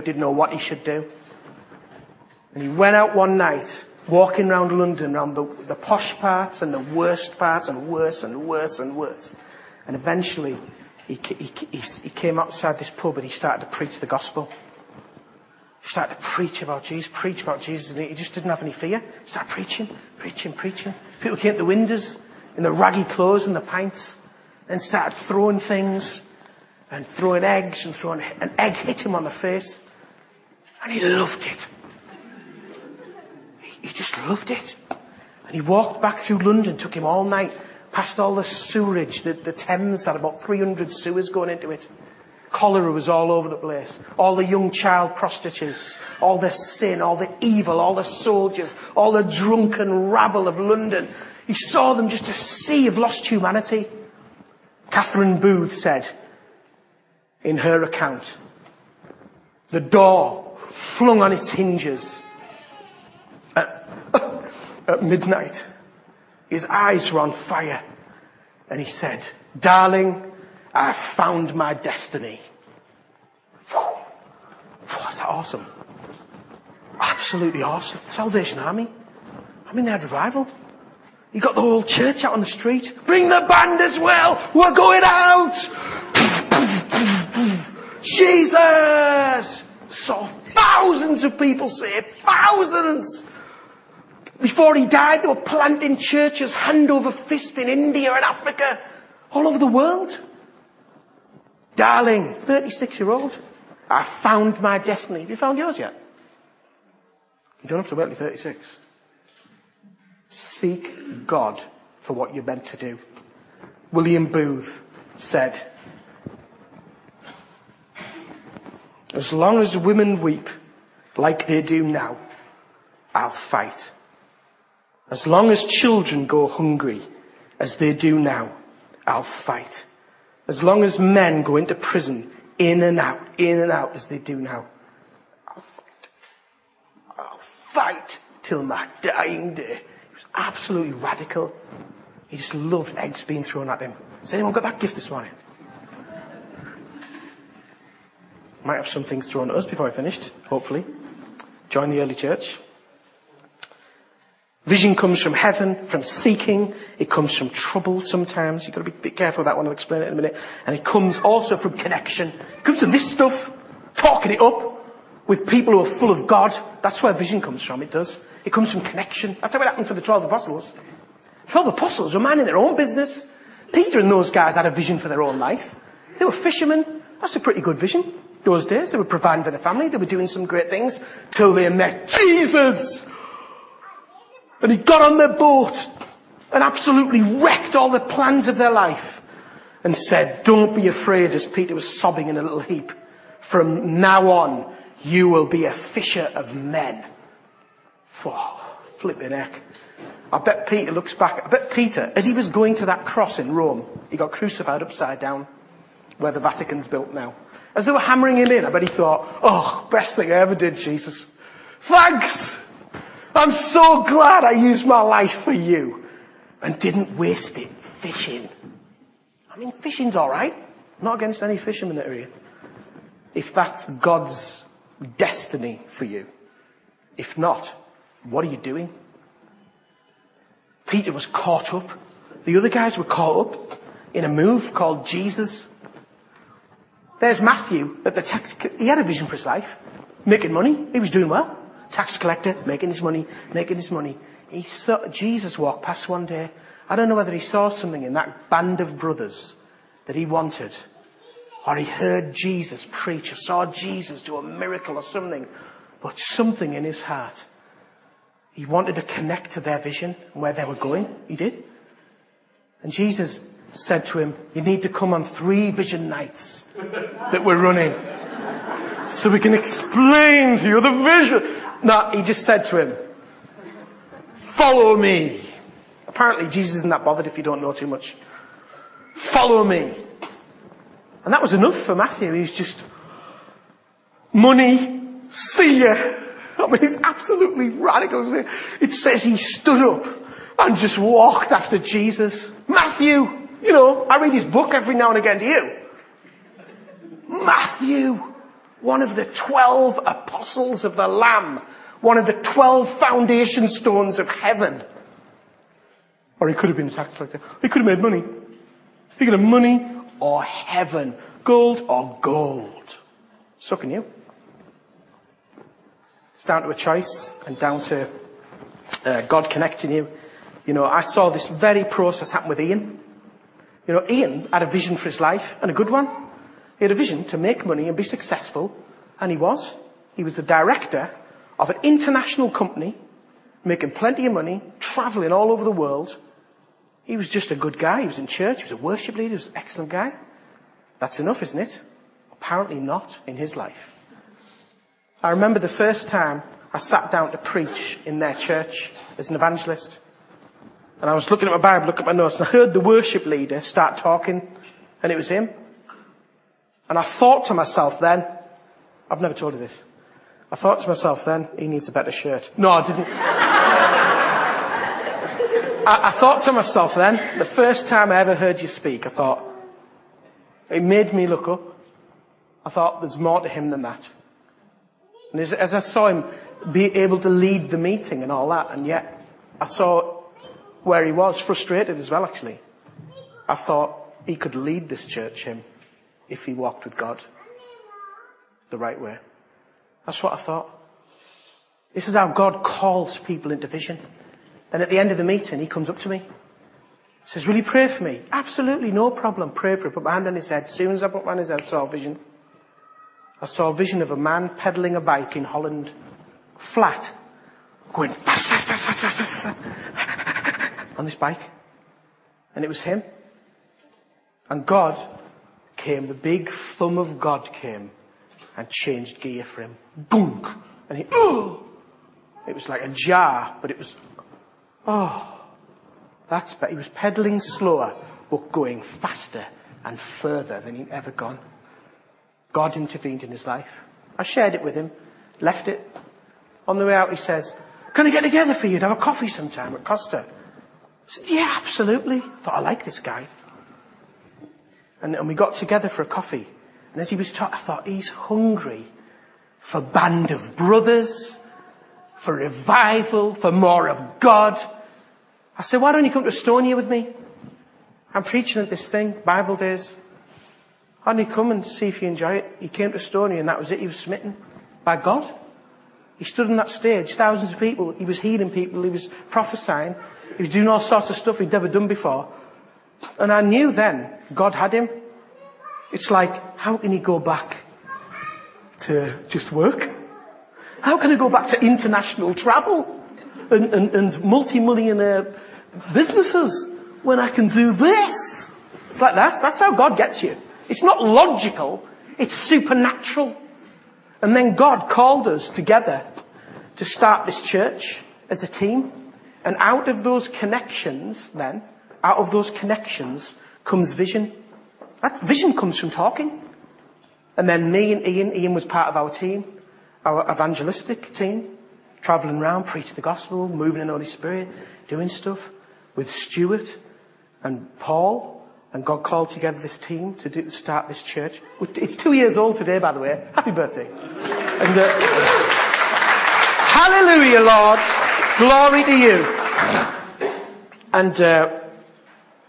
And he went out one night, walking around London, around the posh parts and the worst parts, and worse and worse and worse. And eventually, he came outside this pub and he started to preach the gospel. He started to preach about Jesus, and he just didn't have any fear. He started preaching. People came to the windows in the raggy clothes and the pints, and started throwing things, and throwing eggs, and throwing an egg hit him on the face. And he loved it. He just loved it. And he walked back through London, took him all night, past all the sewerage. The Thames had about 300 sewers going into it. Cholera was all over the place. All the young child prostitutes, all the sin, all the evil, all the soldiers, all the drunken rabble of London. He saw them just a sea of lost humanity. Catherine Booth said in her account, the door flung on its hinges at midnight. His eyes were on fire. And he said, darling, I found my destiny. Whew. That's awesome. Absolutely awesome. Salvation Army. They had revival. He got the whole church out on the street. Bring the band as well. We're going out. Jesus! Saw thousands of people saved. Thousands! Before he died, they were planting churches hand over fist in India and Africa. All over the world. Darling, 36-year-old. I found my destiny. Have you found yours yet? You don't have to wait till 36. Seek God for what you're meant to do. William Booth said, as long as women weep like they do now, I'll fight. As long as children go hungry as they do now, I'll fight. As long as men go into prison, in and out as they do now, I'll fight. I'll fight till my dying day. He was absolutely radical. He just loved eggs being thrown at him. Has anyone got that gift this morning? Might have some things thrown at us before I finished, hopefully. Join the early church. Vision comes from heaven, from seeking. It comes from trouble sometimes. You've got to be a bit careful with that one. I'll explain it in a minute. And it comes also from connection. It comes from this stuff, talking it up with people who are full of God. That's where vision comes from, it does. It comes from connection. That's how it happened for the 12 apostles. 12 apostles were minding their own business. Peter and those guys had a vision for their own life. They were fishermen. That's a pretty good vision. Those days, they were providing for their family. They were doing some great things till they met Jesus. And he got on their boat and absolutely wrecked all the plans of their life and said, don't be afraid, as Peter was sobbing in a little heap. From now on, you will be a fisher of men. Oh, flipping heck. I bet Peter looks back. I bet Peter, as he was going to that cross in Rome, he got crucified upside down where the Vatican's built now. As they were hammering him in, I bet he thought, oh, best thing I ever did, Jesus. Thanks! I'm so glad I used my life for you and didn't waste it fishing. Fishing's alright. I'm not against any fishermen that are here. If that's God's destiny for you. If not, what are you doing? Peter was caught up. The other guys were caught up in a move called Jesus. There's Matthew at the he had a vision for his life. Making money. He was doing well. Tax collector, making his money. He saw Jesus walk past one day. I don't know whether he saw something in that band of brothers that he wanted, or he heard Jesus preach, or saw Jesus do a miracle or something, but something in his heart. He wanted to connect to their vision and where they were going. He did. And Jesus said to him, you need to come on 3 vision nights that we're running so we can explain to you the vision. No, he just said to him, follow me. Apparently Jesus isn't that bothered if you don't know too much. Follow me. And that was enough for Matthew. He was just, money, see ya. I mean, it's absolutely radical, isn't it? It says he stood up and just walked after Jesus. Matthew, I read his book every now and again. Do you? Matthew, one of the 12 apostles of the Lamb. One of the 12 foundation stones of heaven. Or he could have been a tax collector. He could have made money. He could have money or heaven. Gold or gold. So can you. It's down to a choice and down to God connecting you. I saw this very process happen with Ian. Ian had a vision for his life, and a good one. He had a vision to make money and be successful, and he was. He was the director of an international company, making plenty of money, travelling all over the world. He was just a good guy. He was in church. He was a worship leader. He was an excellent guy. That's enough, isn't it? Apparently not in his life. I remember the first time I sat down to preach in their church as an evangelist. And I was looking at my Bible, looking at my notes, and I heard the worship leader start talking, and it was him. And I thought to myself then, I've never told you this, I thought to myself then, he needs a better shirt. No, I didn't. I thought to myself then, the first time I ever heard you speak, I thought, it made me look up. I thought, there's more to him than that. And as I saw him be able to lead the meeting and all that, and yet I saw where he was, frustrated as well actually. I thought he could lead this church, him, if he walked with God the right way. That's what I thought. This is how God calls people into vision. Then at the end of the meeting, he comes up to me. Says, will you pray for me? Absolutely, no problem. Pray for him. Put my hand on his head. As soon as I put my hand on his head, I saw a vision. I saw a vision of a man pedaling a bike in Holland. Flat. Going fast. On this bike. And it was him. And God came. The big thumb of God came and changed gear for him. Boom! And he, it was like a jar, but it was, that's better. He was pedaling slower, but going faster and further than he'd ever gone. God intervened in his life. I shared it with him, left it. On the way out, he says, can I get together for you to have a coffee sometime at Costa? I said, yeah, absolutely. I thought, I like this guy. And we got together for a coffee. And as he was talking, I thought, he's hungry for band of brothers, for revival, for more of God. I said, why don't you come to Estonia with me? I'm preaching at this thing, Bible days. Why don't you come and see if you enjoy it? He came to Estonia and that was it. He was smitten by God. He stood on that stage, thousands of people. He was healing people. He was prophesying. He was doing all sorts of stuff he'd never done before. And I knew then God had him. It's like, how can he go back to just work? How can I go back to international travel and multi-millionaire businesses when I can do this? It's like that. That's how God gets you. It's not logical. It's supernatural. And then God called us together to start this church as a team. And out of those connections comes vision. That vision comes from talking. And then me and Ian was part of our team, our evangelistic team, travelling around, preaching the gospel, moving in the Holy Spirit, doing stuff with Stuart and Paul. And God called together this team to start this church. It's 2 years old today, by the way. Happy birthday. And hallelujah, Lord. Glory to you. And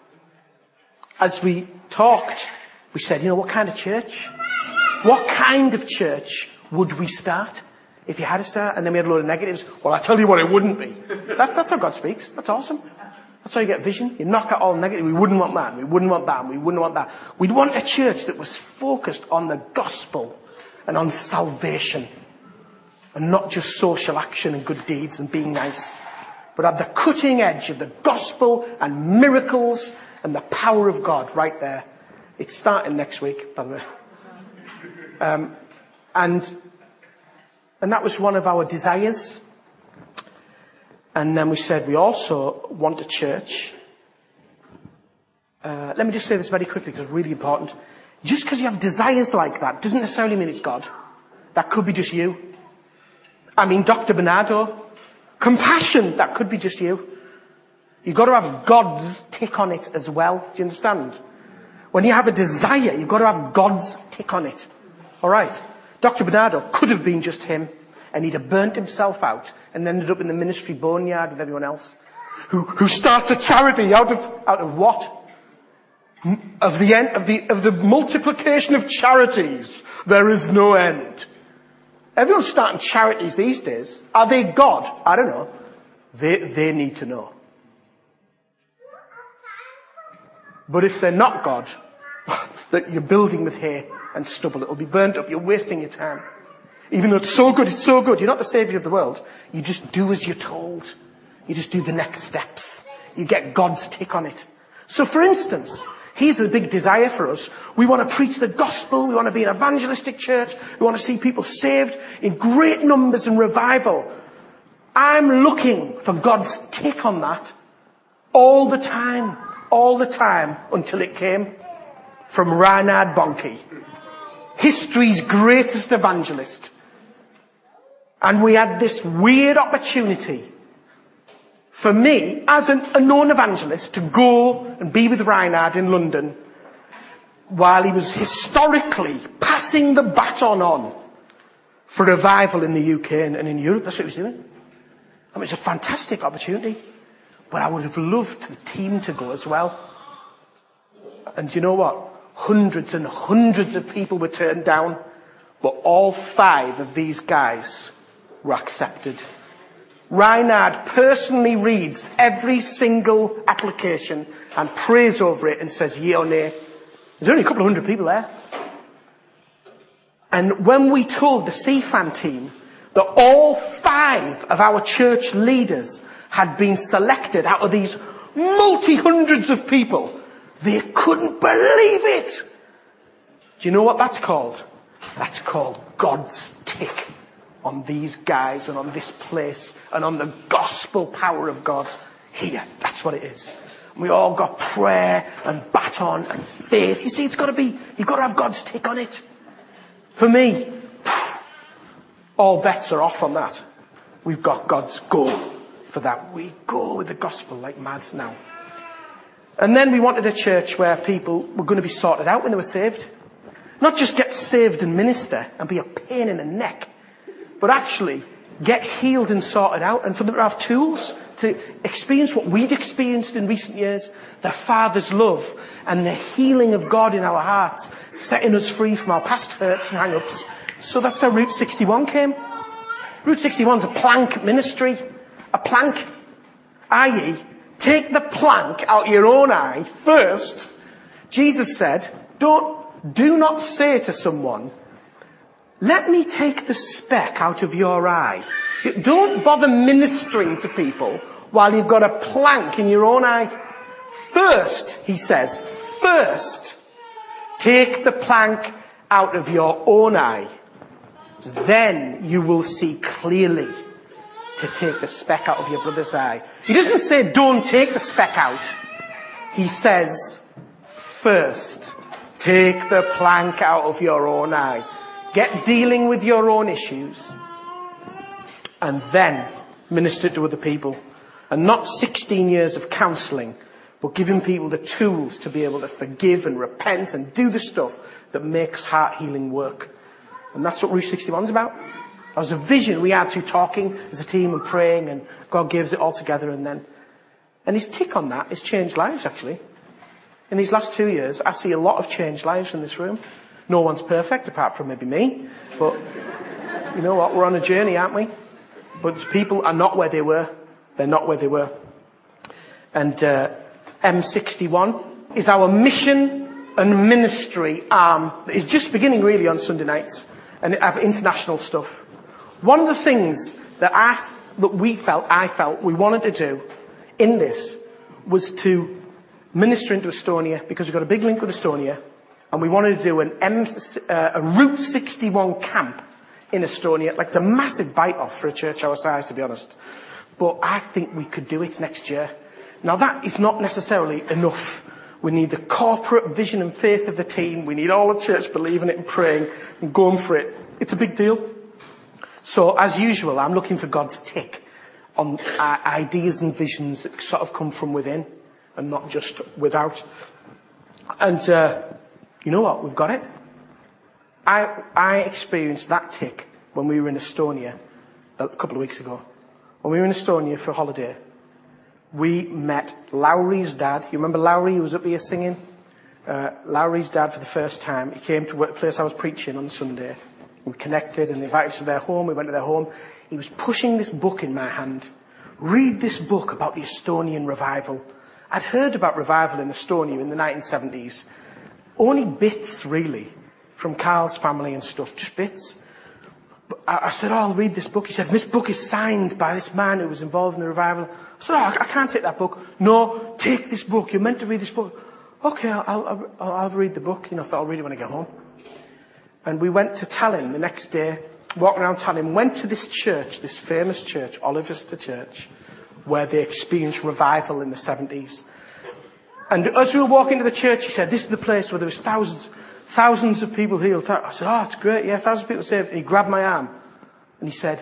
as we talked, we said, what kind of church? What kind of church would we start if you had to start? And then we had a load of negatives. Well, I tell you what it wouldn't be. That's how God speaks. That's awesome. That's how you get vision. You knock out all negative. We wouldn't want that. We wouldn't want that. We wouldn't want that. We'd want a church that was focused on the gospel and on salvation. And not just social action and good deeds and being nice. But at the cutting edge of the gospel and miracles and the power of God right there. It's starting next week, by the way. And that was one of our desires. And then we said we also want a church. Let me just say this very quickly because it's really important. Just because you have desires like that doesn't necessarily mean it's God. That could be just you. I mean, Dr. Bernardo. Compassion, that could be just you. You've got to have God's tick on it as well. Do you understand? When you have a desire, you've got to have God's tick on it. Alright. Dr. Bernardo could have been just him. And he'd have burnt himself out and ended up in the ministry boneyard with everyone else. Who starts a charity out of what? Of the multiplication of charities, there is no end. Everyone's starting charities these days. Are they God? I don't know. They need to know. But if they're not God, that you're building with hay and stubble, it'll be burnt up. You're wasting your time. Even though it's so good, it's so good. You're not the saviour of the world. You just do as you're told. You just do the next steps. You get God's tick on it. So for instance, here's a big desire for us. We want to preach the gospel. We want to be an evangelistic church. We want to see people saved in great numbers and revival. I'm looking for God's tick on that all the time until it came from Reinhard Bonnke, history's greatest evangelist. And we had this weird opportunity for me, as a known evangelist, to go and be with Reinhard in London while he was historically passing the baton on for revival in the UK and in Europe. That's what he was doing. I mean, it's a fantastic opportunity. But I would have loved the team to go as well. And you know what? Hundreds and hundreds of people were turned down. But all 5 of these guys were accepted. Reinhard personally reads every single application and prays over it and says yea or nay. There's only a couple of hundred people there. And when we told the CFAN team that all 5 of our church leaders had been selected out of these multi-hundreds of people, they couldn't believe it. Do you know what that's called? That's called God's tick on these guys and on this place and on the gospel power of God here. That's what it is. We all got prayer and baton and faith. You see, you've got to have God's tick on it. For me, all bets are off on that. We've got God's go for that. We go with the gospel like mad now. And then we wanted a church where people were going to be sorted out when they were saved. Not just get saved and minister and be a pain in the neck, but actually get healed and sorted out, and for them to have tools to experience what we've experienced in recent years, the Father's love and the healing of God in our hearts, setting us free from our past hurts and hang-ups. So that's how Route 61 came. Route 61 is a plank ministry. A plank, i.e., take the plank out your own eye first. Jesus said, do not say to someone, let me take the speck out of your eye. Don't bother ministering to people while you've got a plank in your own eye. First, he says, take the plank out of your own eye. Then you will see clearly to take the speck out of your brother's eye. He doesn't say don't take the speck out. He says, first, take the plank out of your own eye. Get dealing with your own issues. And then minister to other people. And not 16 years of counselling, but giving people the tools to be able to forgive and repent and do the stuff that makes heart healing work. And that's what Route 61 is about. That was a vision we had through talking as a team and praying, and God gives it all together, and his tick on that has changed lives, actually. In these last 2 years, I see a lot of changed lives in this room. No one's perfect, apart from maybe me. But you know what? We're on a journey, aren't we? But people are not where they were. They're not where they were. And M61 is our mission and ministry arm. It's just beginning really on Sunday nights. And I have international stuff. One of the things that I felt we wanted to do in this was to minister into Estonia, because we've got a big link with Estonia, and we wanted to do a Route 61 camp in Estonia. Like, it's a massive bite-off for a church our size, to be honest. But I think we could do it next year. Now, that is not necessarily enough. We need the corporate vision and faith of the team. We need all the church believing it and praying and going for it. It's a big deal. So, as usual, I'm looking for God's tick on ideas and visions that sort of come from within and not just without. And you know what? We've got it. I experienced that tick when we were in Estonia a couple of weeks ago. When we were in Estonia for a holiday, we met Lowry's dad. You remember Lowry, who was up here singing? Lowry's dad for the first time. He came to the place I was preaching on Sunday. We connected and invited us to their home. We went to their home. He was pushing this book in my hand. Read this book about the Estonian revival. I'd heard about revival in Estonia in the 1970s. Only bits, really, from Carl's family and stuff. Just bits. But I said, I'll read this book. He said, this book is signed by this man who was involved in the revival. I said, I can't take that book. No, take this book. You're meant to read this book. Okay, I'll read the book. I thought I'll read it when I get home. And we went to Tallinn the next day, walked around Tallinn, went to this church, this famous church, Olivista Church, where they experienced revival in the 70s. And as we were walking to the church, he said, this is the place where there was thousands of people healed. I said, it's great, yeah, thousands of people saved. And he grabbed my arm and he said,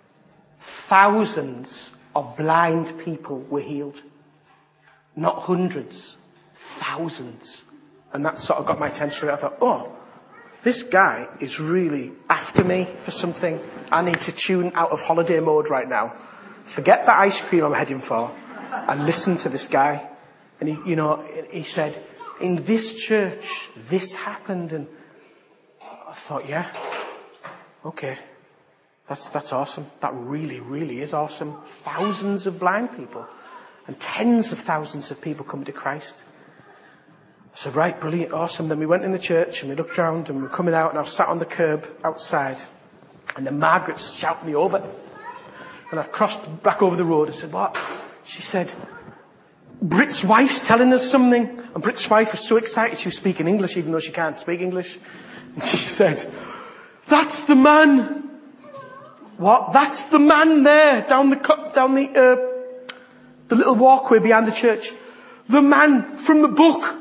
thousands of blind people were healed. Not hundreds, thousands. And that sort of got my attention. I thought, this guy is really after me for something. I need to tune out of holiday mode right now. Forget the ice cream I'm heading for and listen to this guy. And he said, in this church, this happened. And I thought, yeah, okay. That's awesome. That really, really is awesome. Thousands of blind people and tens of thousands of people coming to Christ. I said, right, brilliant, awesome. Then we went in the church and we looked around and we were coming out and I was sat on the curb outside. And then Margaret shouted me over. And I crossed back over the road. I said, what? She said, Brit's wife's telling us something. And Brit's wife was so excited she was speaking English even though she can't speak English. And she said, that's the man. What? That's the man there down the little walkway behind the church. The man from the book.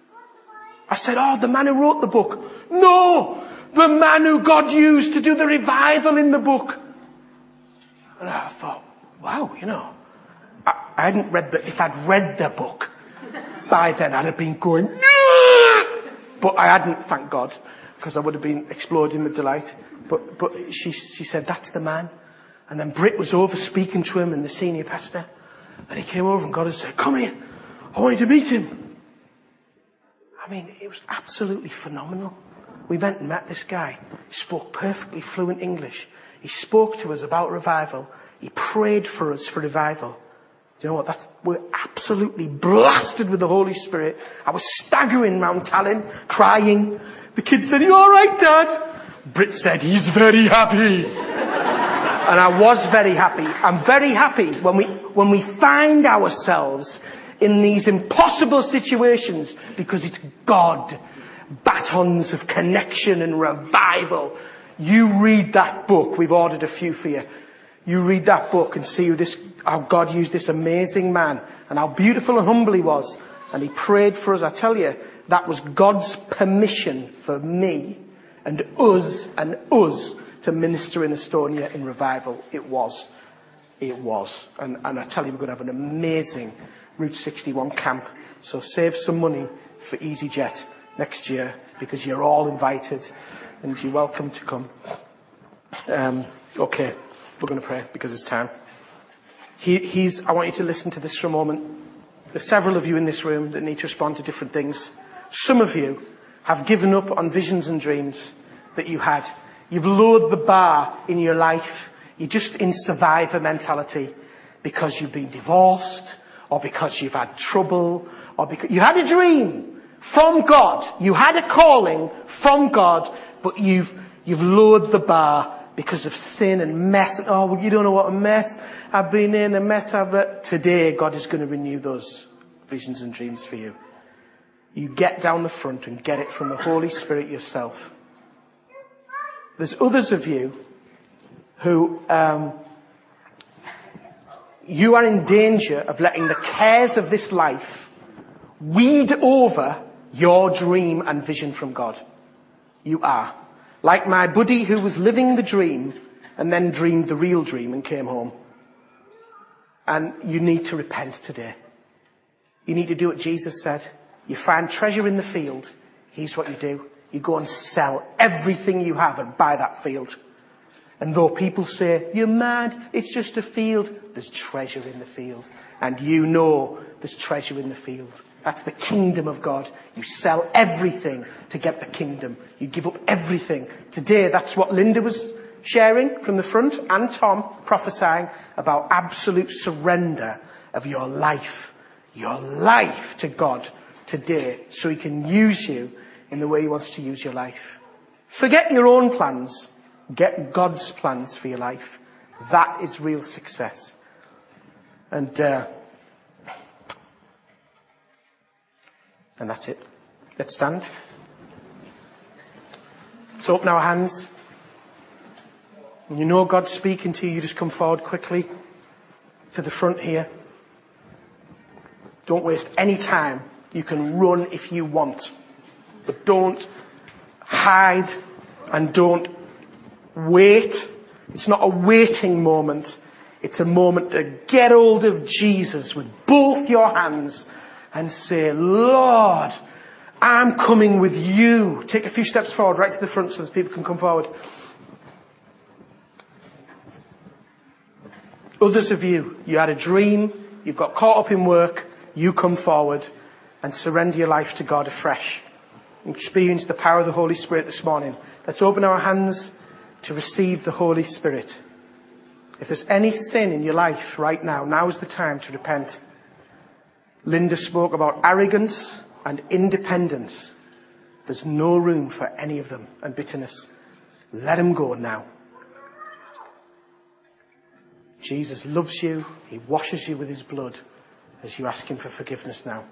I said, the man who wrote the book. No! The man who God used to do the revival in the book. And I thought, wow, I hadn't read if I'd read the book, by then I'd have been going, but I hadn't, thank God, because I would have been exploding with delight. But she said, that's the man. And then Brit was over speaking to him and the senior pastor. And he came over and God had said, come here, I want you to meet him. I mean, it was absolutely phenomenal. We went and met this guy. He spoke perfectly fluent English. He spoke to us about revival. He prayed for us for revival. Do you know what? We're absolutely blasted with the Holy Spirit. I was staggering round Tallinn, crying. The kids said, you all right, Dad? Brit said, he's very happy. And I was very happy. I'm very happy when we find ourselves in these impossible situations because it's God. Batons of connection and revival. You read that book. We've ordered a few for you. You read that book and see how God used this amazing man and how beautiful and humble he was. And he prayed for us. I tell you, that was God's permission for me and us to minister in Estonia in revival. It was. And I tell you, we're going to have an amazing Route 61 camp. So save some money for EasyJet next year because you're all invited and you're welcome to come. Okay, we're going to pray because it's time. I want you to listen to this for a moment. There's several of you in this room that need to respond to different things. Some of you have given up on visions and dreams that you had. You've lowered the bar in your life. You're just in survivor mentality because you've been divorced, or because you've had trouble, or because you had a dream from God. You had a calling from God, but you've lowered the bar because of sin and mess. Oh, well, you don't know what a mess I've been in, a mess I've... Today, God is going to renew those visions and dreams for you. You get down the front and get it from the Holy Spirit yourself. There's others of you who you are in danger of letting the cares of this life weed over your dream and vision from God. You are. Like my buddy who was living the dream and then dreamed the real dream and came home. And you need to repent today. You need to do what Jesus said. You find treasure in the field. Here's what you do. You go and sell everything you have and buy that field. And though people say, you're mad, it's just a field, there's treasure in the field. And you know there's treasure in the field. That's the kingdom of God. You sell everything to get the kingdom. You give up everything. Today, that's what Linda was sharing from the front, and Tom prophesying about absolute surrender of your life to God today, so he can use you in the way he wants to use your life. Forget your own plans. Get God's plans for your life. That is real success. And that's it. Let's stand. Let's open our hands. When you know God's speaking to you, you just come forward quickly to the front here. Don't waste any time. You can run if you want. But don't hide and don't wait. It's not a waiting moment. It's a moment to get hold of Jesus with both your hands and say, Lord, I'm coming with you. Take a few steps forward, right to the front so that people can come forward. Others of you had a dream, you've got caught up in work, you come forward and surrender your life to God afresh. Experience the power of the Holy Spirit this morning. Let's open our hands to receive the Holy Spirit. If there's any sin in your life right now, now is the time to repent. Linda spoke about arrogance and independence. There's no room for any of them, and bitterness. Let them go now. Jesus loves you. He washes you with his blood as you ask him for forgiveness now.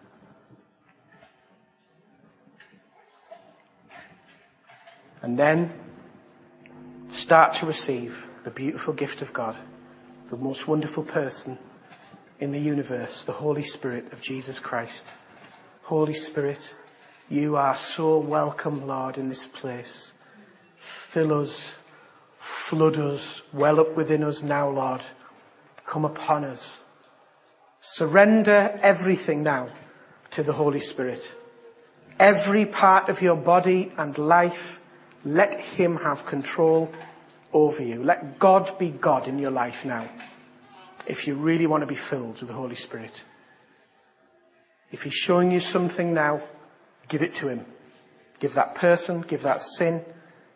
And then start to receive the beautiful gift of God, the most wonderful person in the universe, the Holy Spirit of Jesus Christ. Holy Spirit, you are so welcome, Lord, in this place. Fill us, flood us, well up within us now, Lord. Come upon us. Surrender everything now to the Holy Spirit. Every part of your body and life, let him have control over you. Let God be God in your life now. If you really want to be filled with the Holy Spirit. If he's showing you something now, give it to him. Give that person, give that sin,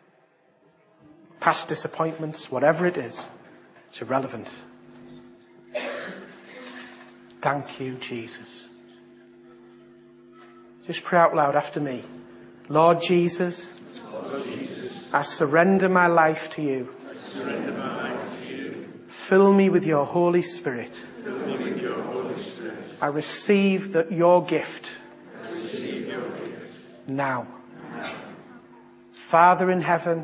past disappointments, whatever it is, it's irrelevant. Thank you, Jesus. Just pray out loud after me. Lord Jesus, I surrender my life to you. Fill me with your Holy Spirit. I receive your gift. Now. Father in heaven,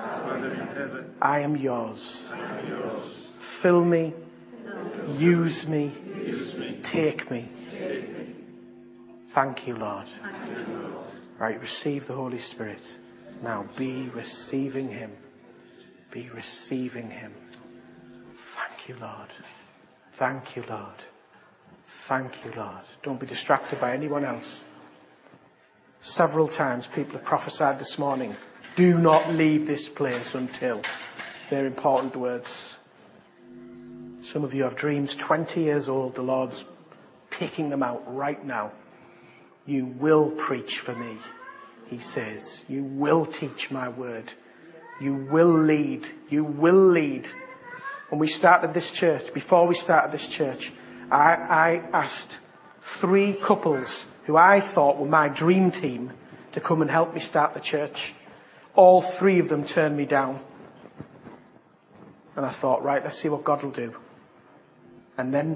I am yours. Fill me. Use me. Take me. Thank you, Lord. Right, receive the Holy Spirit. Now be receiving him. Be receiving him. Thank you, Lord. Thank you, Lord. Thank you, Lord. Don't be distracted by anyone else. Several times people have prophesied this morning, do not leave this place until. They're important words. Some of you have dreams 20 years old. The Lord's kicking them out right now. You will preach for me, he says. You will teach my word. You will lead. You will lead. When we started this church, before we started this church, I asked 3 couples who I thought were my dream team to come and help me start the church. All 3 of them turned me down. And I thought, right, let's see what God will do. And then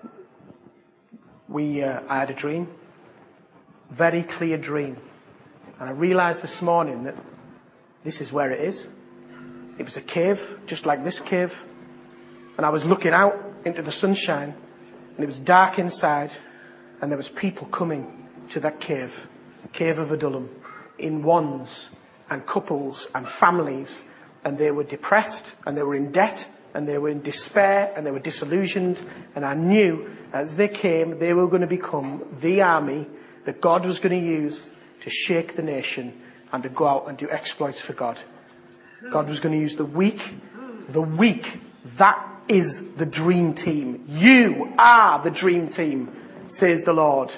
I had a dream. Very clear dream. And I realized this morning that this is where it is. It was a cave, just like this cave. And I was looking out into the sunshine, and it was dark inside, and there was people coming to that cave, Cave of Adullam, in ones and couples and families, and they were depressed, and they were in debt, and they were in despair, and they were disillusioned, and I knew as they came, they were going to become the army that God was going to use to shake the nation and to go out and do exploits for God. God was going to use the weak. That is the dream team. You are the dream team, says the Lord.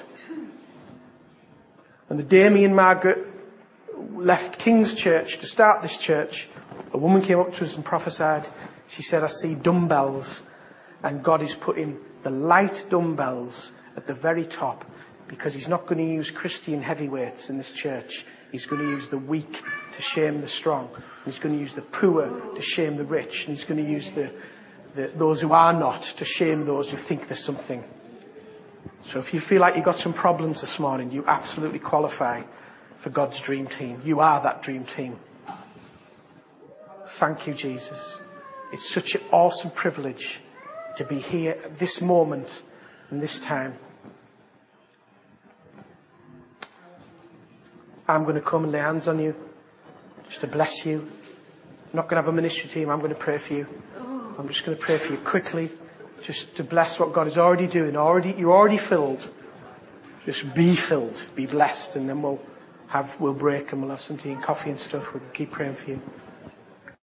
And the day me and Margaret left King's Church to start this church, a woman came up to us and prophesied. She said, I see dumbbells, and God is putting the light dumbbells at the very top, because he's not going to use Christian heavyweights in this church. He's going to use the weak to shame the strong. He's going to use the poor to shame the rich. And he's going to use those who are not to shame those who think there's something. So if you feel like you've got some problems this morning, you absolutely qualify for God's dream team. You are that dream team. Thank you, Jesus. It's such an awesome privilege to be here at this moment and this time. I'm going to come and lay hands on you just to bless you. I'm not going to have a ministry team. I'm going to pray for you. I'm just going to pray for you quickly, just to bless what God is already doing. You're already filled. Just be filled, be blessed, and then we'll break and we'll have some tea and coffee and stuff. We'll keep praying for you.